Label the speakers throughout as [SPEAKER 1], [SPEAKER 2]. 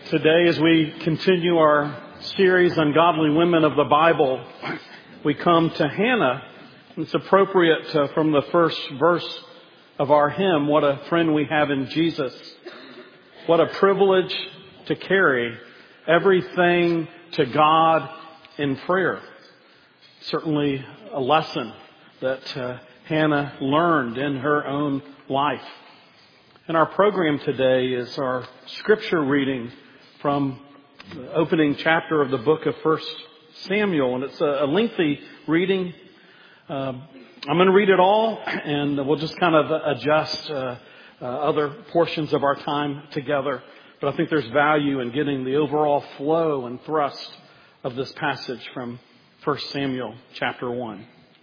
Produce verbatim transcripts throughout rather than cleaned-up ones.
[SPEAKER 1] Today, as we continue our series on godly women of the Bible, we come to Hannah. It's appropriate uh, from the first verse of our hymn, "What a friend we have in Jesus." What a privilege to carry everything to God in prayer. Certainly a lesson that uh, Hannah learned in her own life. And our program today is our scripture reading from the opening chapter of the book of First Samuel. And it's a, a lengthy reading. Um, I'm going to read it all, and we'll just kind of adjust uh, uh, other portions of our time together. But I think there's value in getting the overall flow and thrust of this passage from First Samuel chapter one.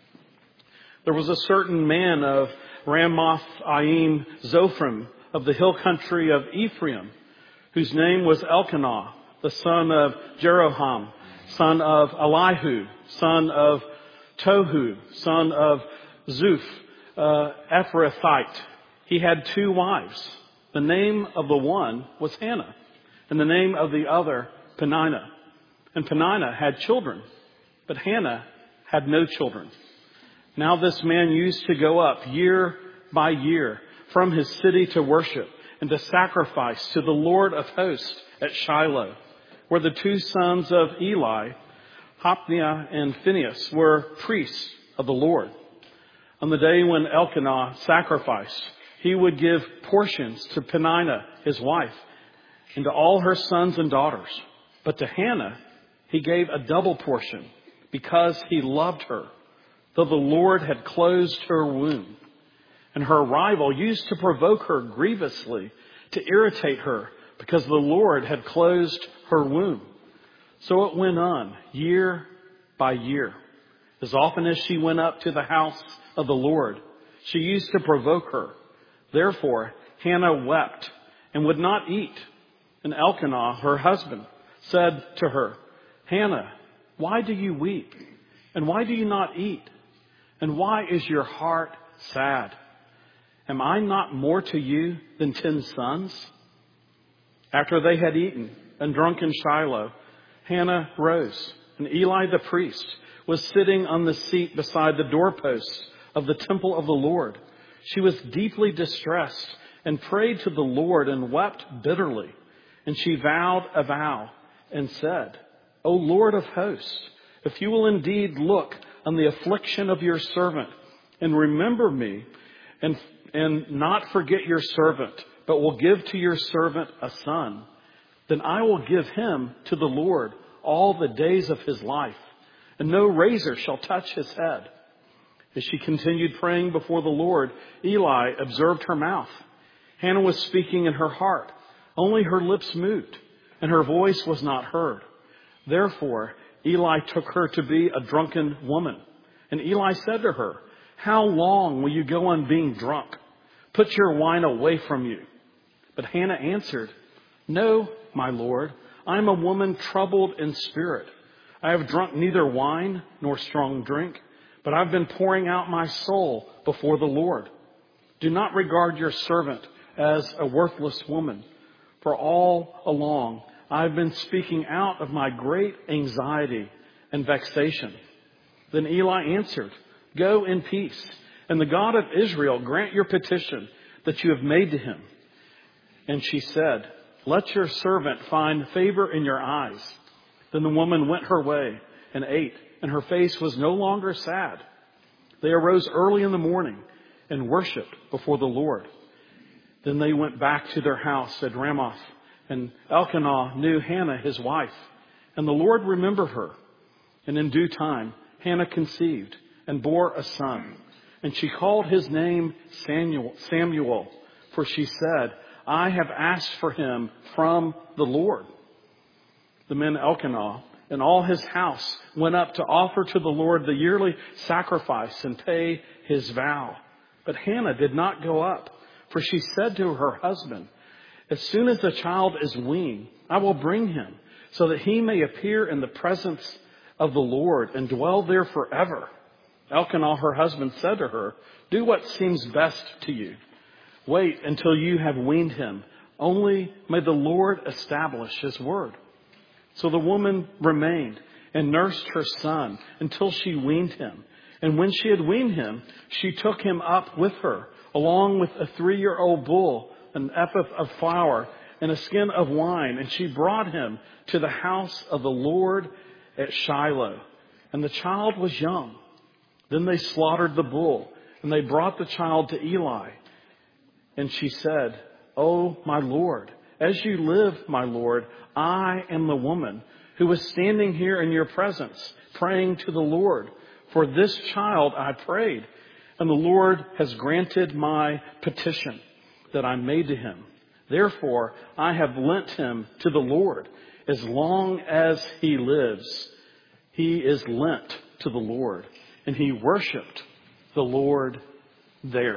[SPEAKER 1] There was a certain man of Ramoth-Aim Zophim of the hill country of Ephraim, whose name was Elkanah, the son of Jeroham, son of Elihu, son of Tohu, son of Zuph, uh, Ephrathite. He had two wives. The name of the one was Hannah, and the name of the other Peninnah. And Peninnah had children, but Hannah had no children. Now this man used to go up year by year from his city to worship and to sacrifice to the Lord of hosts at Shiloh, where the two sons of Eli, Hophni and Phinehas, were priests of the Lord. On the day when Elkanah sacrificed, he would give portions to Peninnah, his wife, and to all her sons and daughters. But to Hannah, he gave a double portion because he loved her, though the Lord had closed her womb. And her rival used to provoke her grievously, to irritate her, because the Lord had closed her womb. So it went on year by year. As often as she went up to the house of the Lord, she used to provoke her. Therefore, Hannah wept and would not eat. And Elkanah, her husband, said to her, "Hannah, why do you weep? And why do you not eat? And why is your heart sad? Am I not more to you than ten sons?" After they had eaten and drunk in Shiloh, Hannah rose, and Eli the priest was sitting on the seat beside the doorposts of the temple of the Lord. She was deeply distressed and prayed to the Lord and wept bitterly. And she vowed a vow and said, "O Lord of hosts, if you will indeed look on the affliction of your servant and remember me and and not forget your servant, but will give to your servant a son, then I will give him to the Lord all the days of his life, and no razor shall touch his head." As she continued praying before the Lord, Eli observed her mouth. Hannah was speaking in her heart. Only her lips moved, and her voice was not heard. Therefore, Eli took her to be a drunken woman. And Eli said to her, "How long will you go on being drunk? Put your wine away from you." But Hannah answered, "No, my Lord, I am a woman troubled in spirit. I have drunk neither wine nor strong drink, but I've been pouring out my soul before the Lord. Do not regard your servant as a worthless woman, for all along I've been speaking out of my great anxiety and vexation." Then Eli answered, "Go in peace, and the God of Israel grant your petition that you have made to him." And she said, "Let your servant find favor in your eyes." Then the woman went her way and ate, and her face was no longer sad. They arose early in the morning and worshipped before the Lord. Then they went back to their house at Ramoth, and Elkanah knew Hannah his wife, and the Lord remembered her. And in due time, Hannah conceived and bore a son. And she called his name Samuel, Samuel, for she said, "I have asked for him from the Lord." The men Elkanah and all his house went up to offer to the Lord the yearly sacrifice and pay his vow. But Hannah did not go up, for she said to her husband, "As soon as the child is weaned, I will bring him, so that he may appear in the presence of the Lord and dwell there forever." Elkanah, her husband, said to her, "Do what seems best to you. Wait until you have weaned him. Only may the Lord establish his word. So the woman remained and nursed her son until she weaned him. And when she had weaned him, she took him up with her, along with a three-year-old bull, an ephah of flour, and a skin of wine. And she brought him to the house of the Lord at Shiloh. And the child was young. Then they slaughtered the bull, and they brought the child to Eli. And she said, "Oh, my Lord, as you live, my Lord, I am the woman who was standing here in your presence, praying to the Lord. For this child I prayed, and the Lord has granted my petition that I made to him. Therefore, I have lent him to the Lord. As long as he lives, he is lent to the Lord." And he worshiped the Lord there.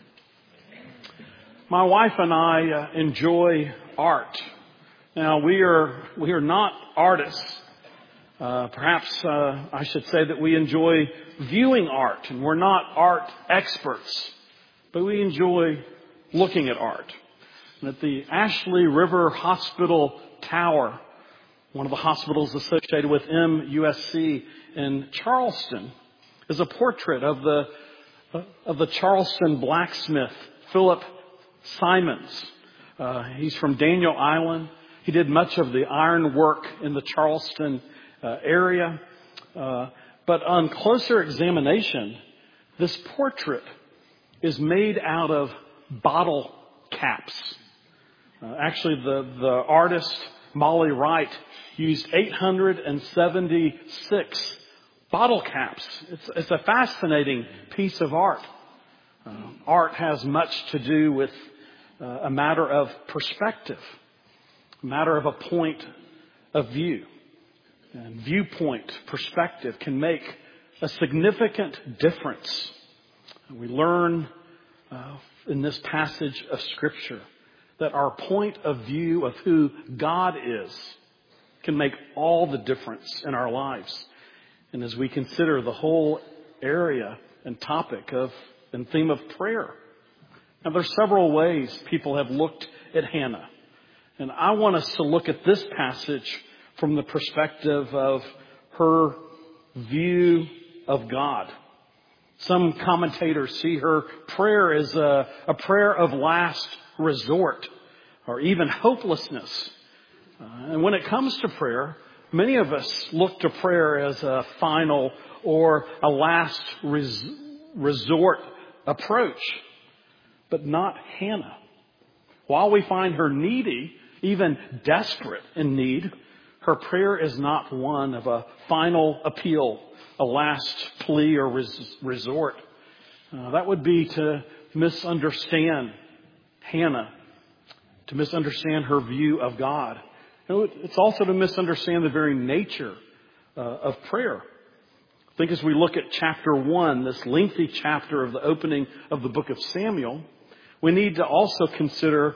[SPEAKER 1] My wife and I uh, enjoy art. Now, we are we are not artists. Uh, perhaps uh, I should say that we enjoy viewing art, and we're not art experts, but we enjoy looking at art. And at the Ashley River Hospital Tower, one of the hospitals associated with M U S C in Charleston, is a portrait of the of the Charleston blacksmith, Philip Simons. Uh, he's from Daniel Island. He did much of the iron work in the Charleston uh, area. Uh, but on closer examination, this portrait is made out of bottle caps. Uh, actually, the, the artist, Molly Wright, used eight hundred seventy-six bottle caps. It's, it's a fascinating piece of art. Uh, art has much to do with uh, a matter of perspective, a matter of a point of view. And viewpoint, perspective can make a significant difference. We learn uh, in this passage of Scripture that our point of view of who God is can make all the difference in our lives. And as we consider the whole area and topic of and theme of prayer. Now, there's several ways people have looked at Hannah. And I want us to look at this passage from the perspective of her view of God. Some commentators see her prayer as a, a prayer of last resort or even hopelessness. Uh, and when it comes to prayer, many of us look to prayer as a final or a last res- resort approach, but not Hannah. While we find her needy, even desperate in need, her prayer is not one of a final appeal, a last plea or res- resort. Uh, that would be to misunderstand Hannah, to misunderstand her view of God. It's also to misunderstand the very nature uh, of prayer. I think as we look at chapter one, this lengthy chapter of the opening of the book of Samuel, we need to also consider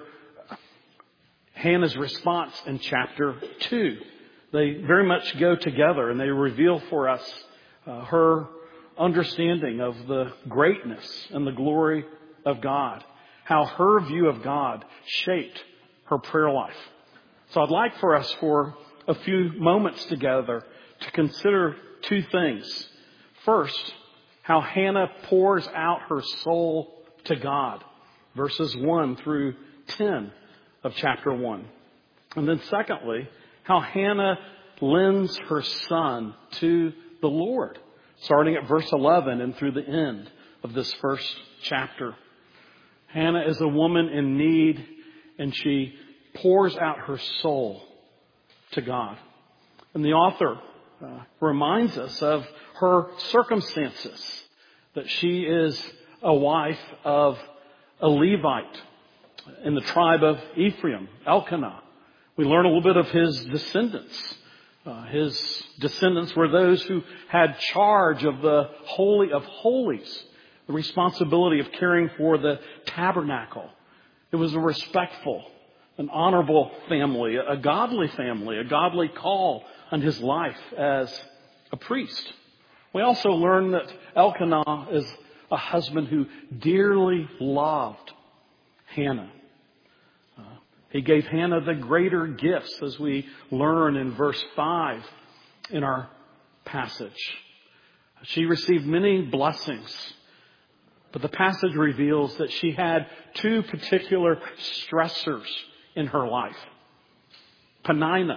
[SPEAKER 1] Hannah's response in chapter two. They very much go together, and they reveal for us uh, her understanding of the greatness and the glory of God, how her view of God shaped her prayer life. So I'd like for us for a few moments together to consider two things. First, how Hannah pours out her soul to God, verses one through ten of chapter one. And then secondly, how Hannah lends her son to the Lord, starting at verse eleven and through the end of this first chapter. Hannah is a woman in need, and she pours out her soul to God. And the author uh, reminds us of her circumstances, that she is a wife of a Levite in the tribe of Ephraim, Elkanah. We learn a little bit of his descendants. Uh, his descendants were those who had charge of the Holy of Holies, the responsibility of caring for the tabernacle. It was a respectful, an honorable family, a godly family, a godly call on his life as a priest. We also learn that Elkanah is a husband who dearly loved Hannah. Uh, He gave Hannah the greater gifts, as we learn in verse five in our passage. She received many blessings, but the passage reveals that she had two particular stressors in her life. Peninnah,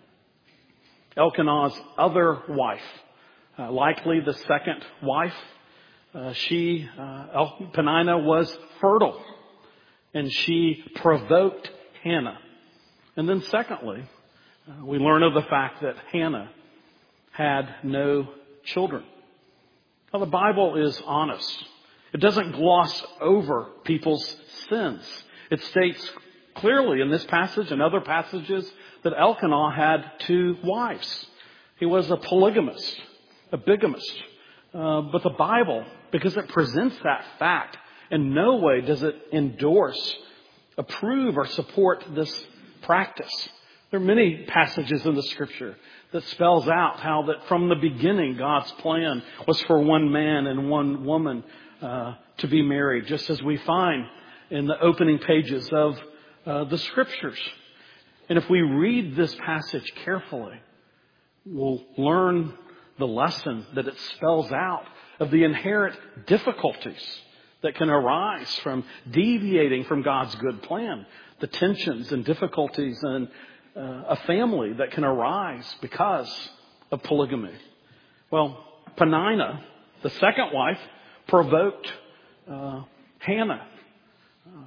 [SPEAKER 1] Elkanah's other wife, uh, likely the second wife, uh, she, uh, El- Peninnah was fertile, and she provoked Hannah. And then secondly, uh, we learn of the fact that Hannah had no children. Now, the Bible is honest. It doesn't gloss over people's sins. It states clearly in this passage and other passages that Elkanah had two wives. He was a polygamist, a bigamist. Uh, but the Bible, because it presents that fact, in no way does it endorse, approve, or support this practice. There are many passages in the Scripture that spells out how that from the beginning God's plan was for one man and one woman uh, to be married, just as we find in the opening pages of uh, the Scriptures. And if we read this passage carefully, we'll learn the lesson that it spells out of the inherent difficulties that can arise from deviating from God's good plan, the tensions and difficulties in uh, a family that can arise because of polygamy. Well, Peninnah, the second wife, provoked uh, Hannah. Uh,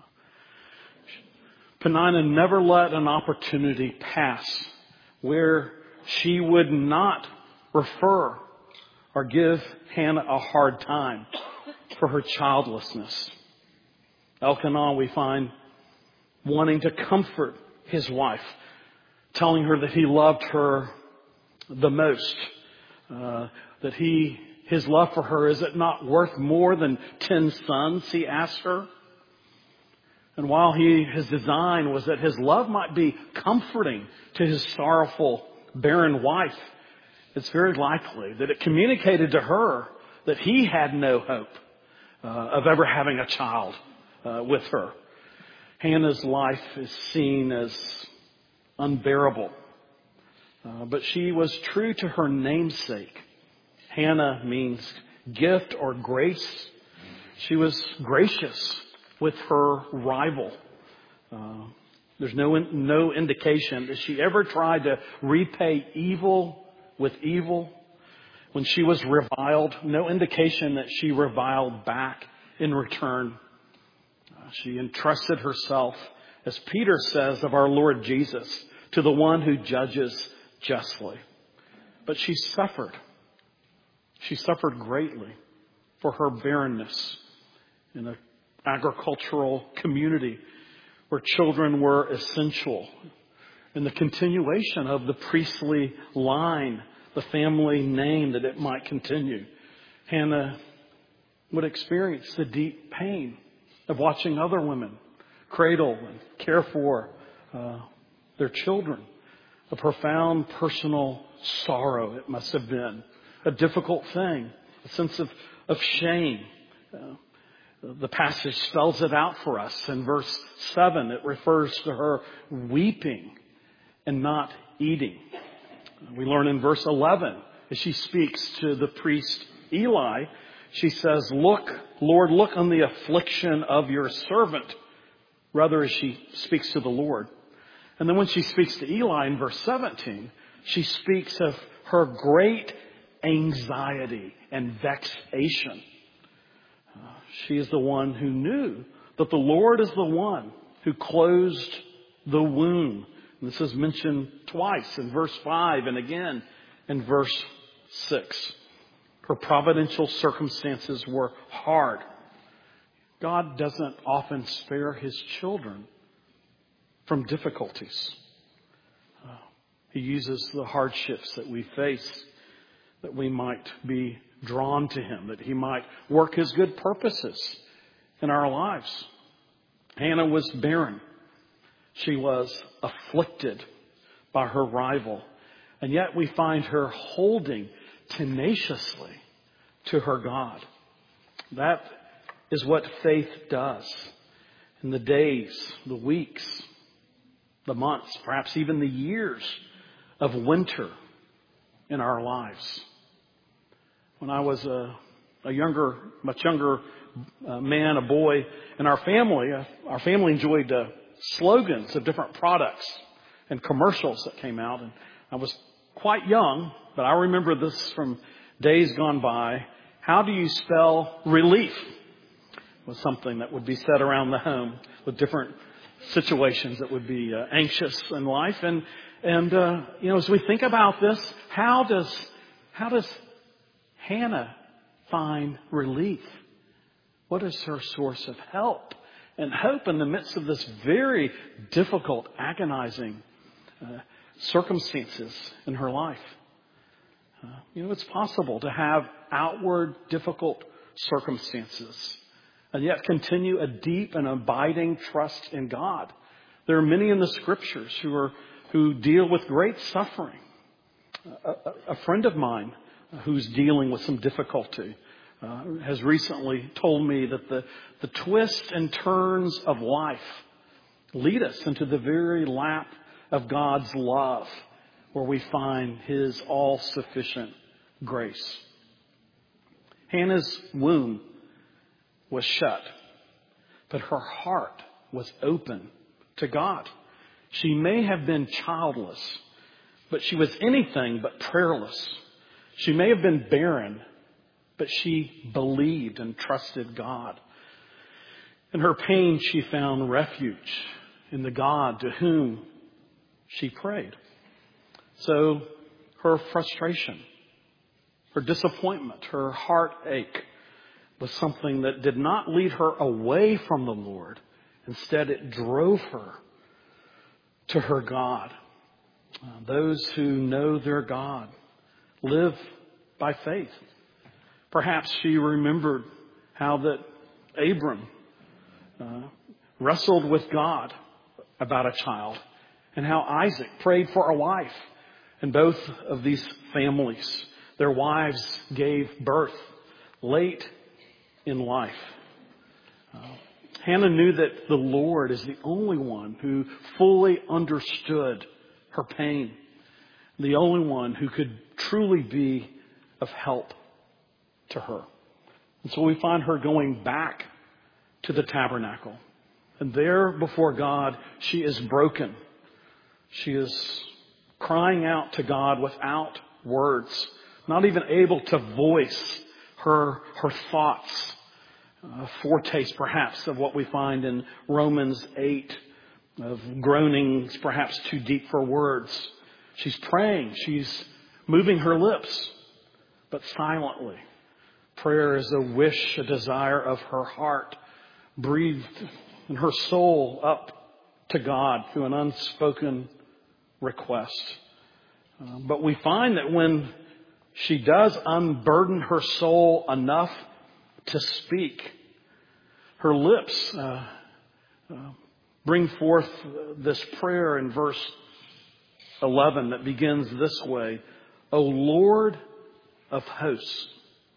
[SPEAKER 1] Peninnah never let an opportunity pass where she would not refer or give Hannah a hard time for her childlessness. Elkanah, we find, wanting to comfort his wife, telling her that he loved her the most, uh, that he, his love for her, is it not worth more than ten sons, he asked her. And while he, his design was that his love might be comforting to his sorrowful, barren wife, it's very likely that it communicated to her that he had no hope uh, of ever having a child uh, with her. Hannah's life is seen as unbearable, uh, but she was true to her namesake. Hannah means gift or grace. She was gracious with her rival. Uh, there's no no indication that she ever tried to repay evil with evil. When she was reviled, no indication that she reviled back in return. Uh, she entrusted herself, as Peter says of our Lord Jesus, to the one who judges justly. But she suffered. She suffered greatly for her barrenness in an agricultural community where children were essential. In the continuation of the priestly line, the family name, that it might continue, Hannah would experience the deep pain of watching other women cradle and care for uh, their children. A profound personal sorrow it must have been. A difficult thing. A sense of, of shame. Uh, the passage spells it out for us. In verse seven, it refers to her weeping and not eating. We learn in verse eleven, as she speaks to the priest Eli, she says, "Look, Lord, look on the affliction of your servant." Rather, as she speaks to the Lord. And then when she speaks to Eli in verse seventeen, she speaks of her great anxiety and vexation. Uh, she is the one who knew that the Lord is the one who closed the womb. And this is mentioned twice in verse five and again in verse six. Her providential circumstances were hard. God doesn't often spare his children from difficulties. Uh, he uses the hardships that we face that we might be drawn to him, that he might work his good purposes in our lives. Hannah was barren. She was afflicted by her rival. And yet we find her holding tenaciously to her God. That is what faith does. In the days, the weeks, the months, perhaps even the years of winter in our lives. When I was a, a younger, much younger uh, man, a boy in our family, uh, our family enjoyed uh, slogans of different products and commercials that came out. And I was quite young, but I remember this from days gone by. How do you spell relief? Was something that would be said around the home with different situations that would be uh, anxious in life. And, and, uh, you know, as we think about this, how does, how does Hannah find relief? What is her source of help and hope in the midst of this very difficult, agonizing uh, circumstances in her life? Uh, you know, it's possible to have outward difficult circumstances and yet continue a deep and abiding trust in God. There are many in the Scriptures who are who deal with great suffering. A, a, a friend of mine who's dealing with some difficulty uh, has recently told me that the, the twists and turns of life lead us into the very lap of God's love, where we find His all-sufficient grace. Hannah's womb was shut, but her heart was open to God. She may have been childless, but she was anything but prayerless. She may have been barren, but she believed and trusted God. In her pain, she found refuge in the God to whom she prayed. So her frustration, her disappointment, her heartache was something that did not lead her away from the Lord. Instead, it drove her to her God. Uh, those who know their God live by faith. Perhaps she remembered how that Abram uh, wrestled with God about a child, and how Isaac prayed for a wife. And both of these families, their wives gave birth late in life. Uh, Hannah knew that the Lord is the only one who fully understood her pain, the only one who could truly be of help to her. And so we find her going back to the tabernacle. And there before God, she is broken. She is crying out to God without words, not even able to voice her, her thoughts. A foretaste perhaps of what we find in Romans eight, of groanings perhaps too deep for words. She's praying. She's moving her lips, but silently. Prayer is a wish, a desire of her heart, breathed in her soul up to God through an unspoken request. Uh, but we find that when she does unburden her soul enough to speak, her lips uh, uh, bring forth this prayer in verse eleven that begins this way: "O Lord of hosts,"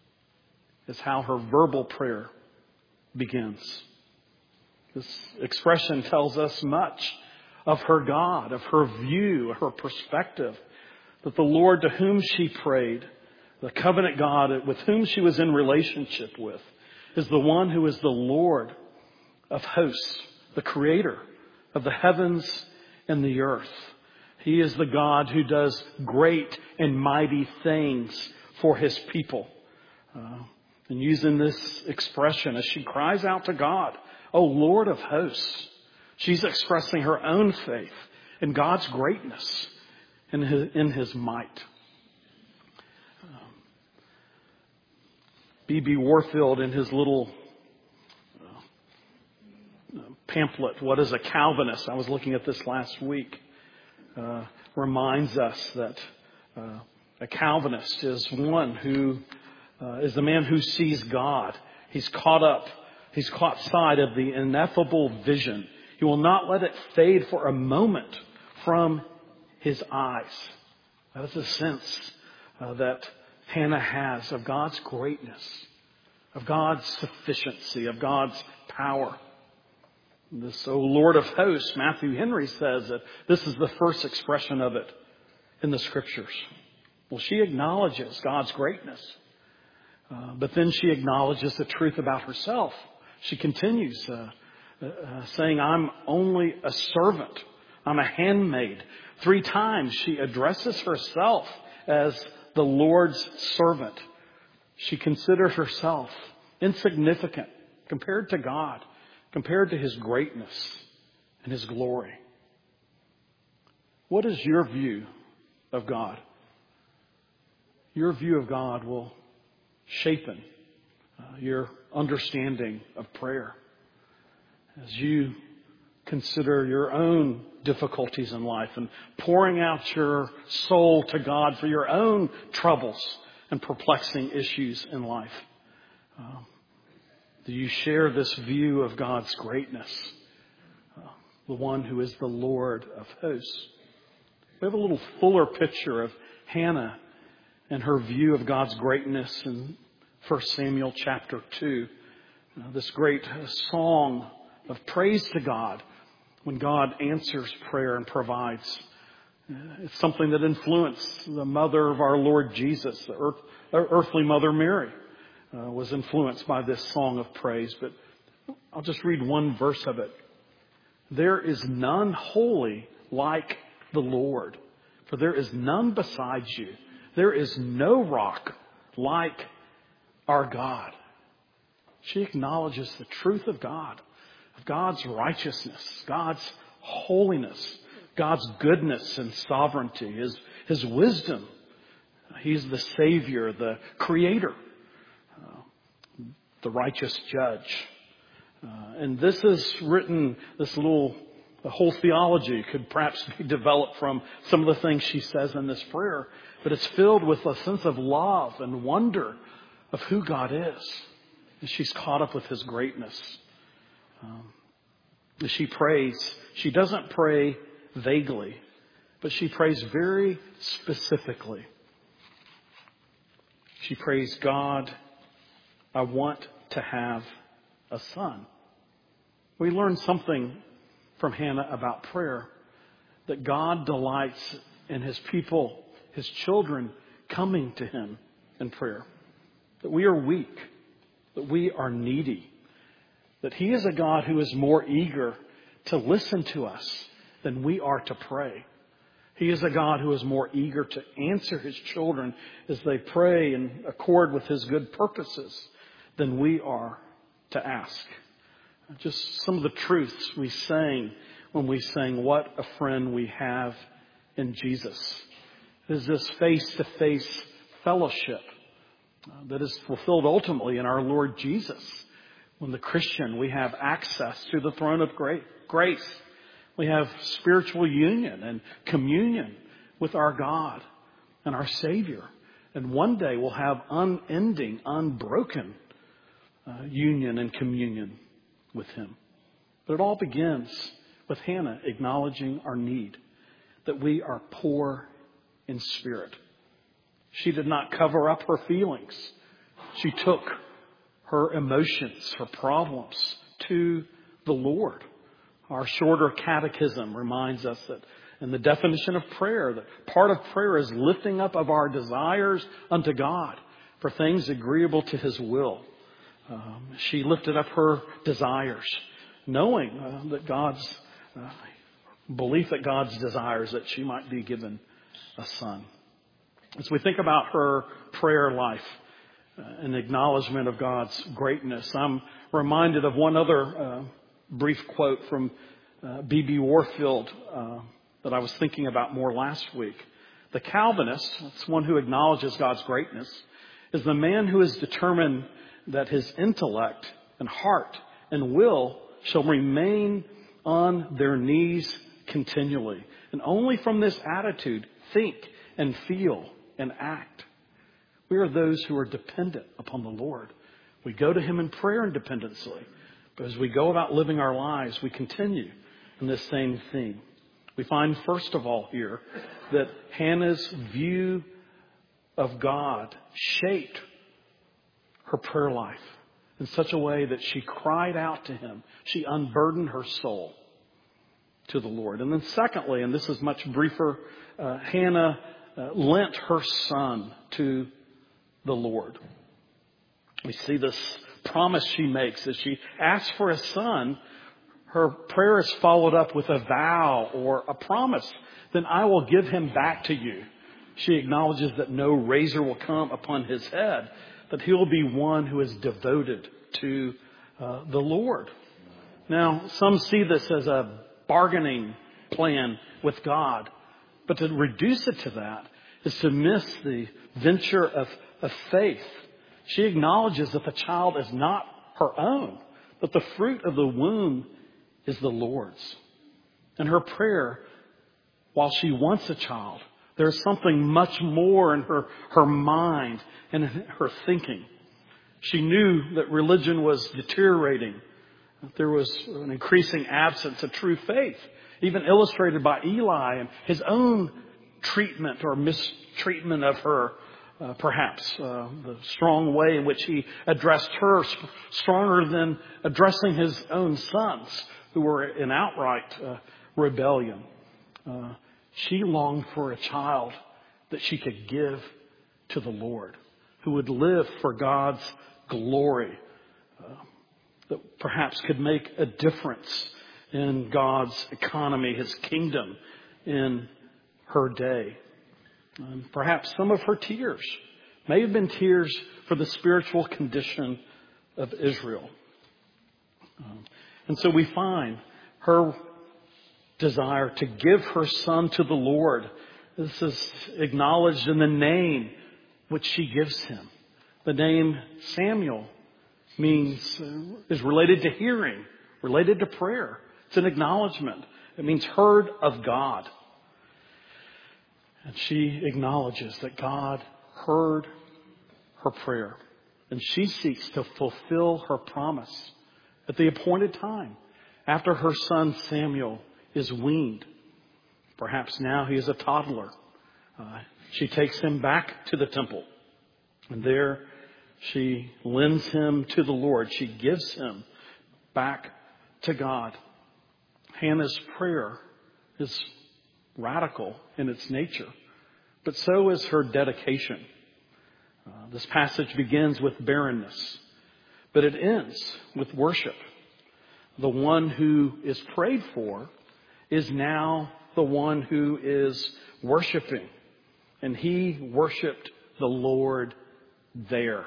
[SPEAKER 1] is how her verbal prayer begins. This expression tells us much of her God, of her view, her perspective, that the Lord to whom she prayed, the covenant God with whom she was in relationship with, is the one who is the Lord of hosts, the creator of the heavens and the earth. He is the God who does great and mighty things for His people. Uh, and using this expression as she cries out to God, "O Lord of hosts," she's expressing her own faith in God's greatness and in His, in his might. B B Warfield, in his little uh, pamphlet, "What is a Calvinist?" I was looking at this last week, uh, reminds us that uh, a Calvinist is one who uh, is the man who sees God. He's caught up, he's caught sight of the ineffable vision. He will not let it fade for a moment from his eyes. That is the sense uh, that Hannah has of God's greatness, of God's sufficiency, of God's power. This, O Lord of hosts, Matthew Henry says that this is the first expression of it in the Scriptures. Well, she acknowledges God's greatness, uh, but then she acknowledges the truth about herself. She continues uh, uh, saying, I'm only a servant. I'm a handmaid. Three times she addresses herself as the Lord's servant. She considers herself insignificant compared to God, compared to His greatness and His glory. What is your view of God? Your view of God will shapen uh, your understanding of prayer. As you consider your own difficulties in life and pouring out your soul to God for your own troubles and perplexing issues in life. Um, do you share this view of God's greatness? Uh, the one who is the Lord of hosts. We have a little fuller picture of Hannah and her view of God's greatness in First Samuel chapter two. Uh, this great song of praise to God when God answers prayer and provides. It's something that influenced the mother of our Lord Jesus, the earth, earthly mother Mary, uh, was influenced by this song of praise. But I'll just read one verse of it. There is none holy like the Lord, for there is none besides you. There is no rock like our God. She acknowledges the truth of God, of God's righteousness, God's holiness, God's goodness and sovereignty, His, His wisdom. He's the Savior, the Creator, uh, the righteous Judge. Uh, and this is written, this little, the whole theology could perhaps be developed from some of the things she says in this prayer. But it's filled with a sense of love and wonder of who God is. And she's caught up with His greatness. Um, as she prays, she doesn't pray vaguely, but she prays very specifically. She prays, God, I want to have a son. We learn something from Hannah about prayer, that God delights in His people, His children, coming to Him in prayer. That we are weak, that we are needy, that He is a God who is more eager to listen to us than we are to pray. He is a God who is more eager to answer His children as they pray in accord with His good purposes than we are to ask. Just some of the truths we sang when we sang, What a Friend We Have in Jesus. It is this face-to-face fellowship uh, that is fulfilled ultimately in our Lord Jesus. When the Christian, we have access to the throne of grace. We have spiritual union and communion with our God and our Savior. And one day we'll have unending, unbroken uh, union and communion with Him. But it all begins with Hannah acknowledging our need, that we are poor in spirit. She did not cover up her feelings. She took her emotions, her problems to the Lord. Our shorter catechism reminds us that in the definition of prayer, that part of prayer is lifting up of our desires unto God for things agreeable to His will. Um, she lifted up her desires, knowing uh, that God's uh, belief that God's desires that she might be given a son. As we think about her prayer life, uh, an acknowledgement of God's greatness, I'm reminded of one other uh, brief quote from uh, B B Warfield uh, that I was thinking about more last week. The Calvinist, that's one who acknowledges God's greatness, is the man who is determined that his intellect and heart and will shall remain on their knees continually. And only from this attitude think and feel and act. We are those who are dependent upon the Lord. We go to Him in prayer and dependently. But as we go about living our lives, we continue in this same theme. We find, first of all, here that Hannah's view of God shaped her prayer life. in such a way that she cried out to him. She unburdened her soul to the Lord. And then secondly, and this is much briefer, uh, Hannah uh, lent her son to the Lord. We see this promise she makes as she asks for a son. Her prayer is followed up with a vow or a promise. Then I will give him back to you. She acknowledges that no razor will come upon his head, but he will be one who is devoted to uh, the Lord. Now, some see this as a bargaining plan with God, but to reduce it to that is to miss the venture of, of faith. She acknowledges that the child is not her own, but the fruit of the womb is the Lord's. And her prayer, while she wants a child, there's something much more in her, her mind and in her thinking. She knew that religion was deteriorating. That there was an increasing absence of true faith, even illustrated by Eli and his own treatment or mistreatment of her, uh, perhaps uh, the strong way in which he addressed her, stronger than addressing his own sons who were in outright uh, rebellion. Uh, She longed for a child that she could give to the Lord, who would live for God's glory, uh, that perhaps could make a difference in God's economy, his kingdom in her day. Um, perhaps some of her tears may have been tears for the spiritual condition of Israel. Um, and so we find her desire to give her son to the Lord. This is acknowledged in the name which she gives him. The name Samuel means, uh, is related to hearing, related to prayer. It's an acknowledgement. It means heard of God. And she acknowledges that God heard her prayer. And she seeks to fulfill her promise at the appointed time, after her son Samuel is weaned. Perhaps now he is a toddler. Uh, she takes him back to the temple. And there she lends him to the Lord. She gives him back to God. Hannah's prayer is radical in its nature, but so is her dedication. Uh, this passage begins with barrenness, but it ends with worship. The one who is prayed for is now the one who is worshiping. And he worshiped the Lord there.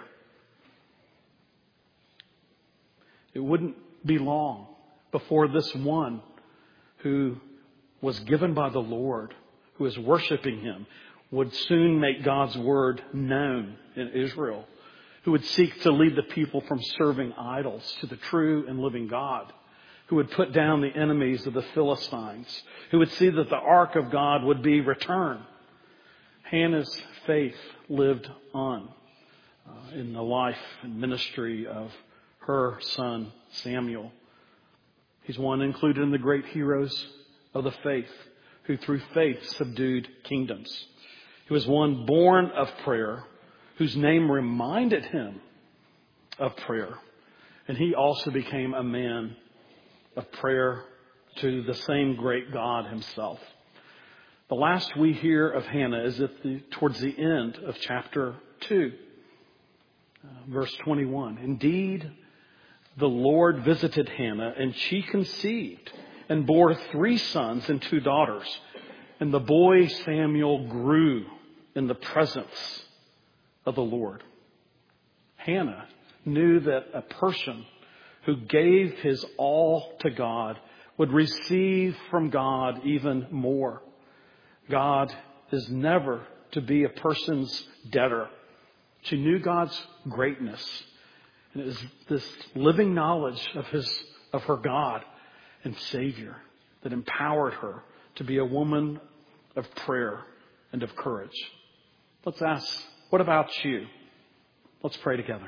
[SPEAKER 1] It wouldn't be long before this one who was given by the Lord, who is worshiping him, would soon make God's word known in Israel, who would seek to lead the people from serving idols to the true and living God, who would put down the enemies of the Philistines, who would see that the ark of God would be returned. Hannah's faith lived on uh, in the life and ministry of her son Samuel. He's one included in the great heroes of the faith who through faith subdued kingdoms. He was one born of prayer, whose name reminded him of prayer. And he also became a man of prayer to the same great God himself. The last we hear of Hannah is at the, towards the end of chapter two, uh, verse twenty-one. Indeed, the Lord visited Hannah, and she conceived and bore three sons and two daughters. And the boy Samuel grew in the presence of the Lord. Hannah knew that a person who gave his all to God would receive from God even more. God is never to be a person's debtor. She knew God's greatness. And it is this living knowledge of his, of her God and Savior that empowered her to be a woman of prayer and of courage. Let's ask, what about you? Let's pray together.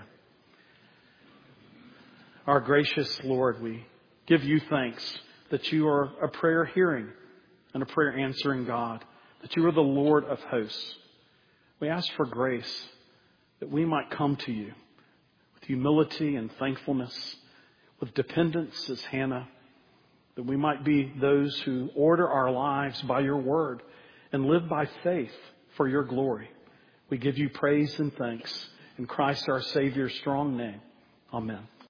[SPEAKER 1] Our gracious Lord, we give you thanks that you are a prayer hearing and a prayer answering God, that you are the Lord of hosts. We ask for grace that we might come to you with humility and thankfulness, with dependence as Hannah, that we might be those who order our lives by your word and live by faith for your glory. We give you praise and thanks in Christ our Savior's strong name. Amen.